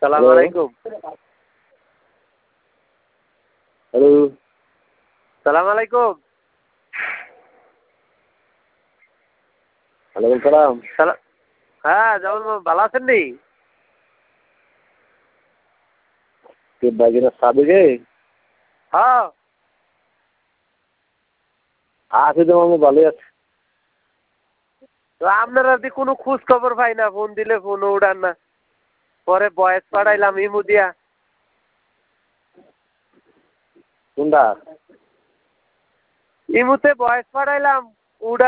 সালাম আলাইকুম। হ্যালো, সালাম আলাইকুম। ওয়ালাইকুম সালাম। হ্যাঁ জামাল বাবু ভালো আছেন নি? কে বাগিনা সাবেকে? হ্যাঁ আছে তো আমি ভালোই আছে। তো আপনারা দি কোনো খোঁজ খবর পাই না, ফোন দিলে ফোনও উঠান না। পরে বয়স পাঠাইলাম ইমু দিয়া। কোনটা? ইমুতে বয়স পাঠাইলাম উড়া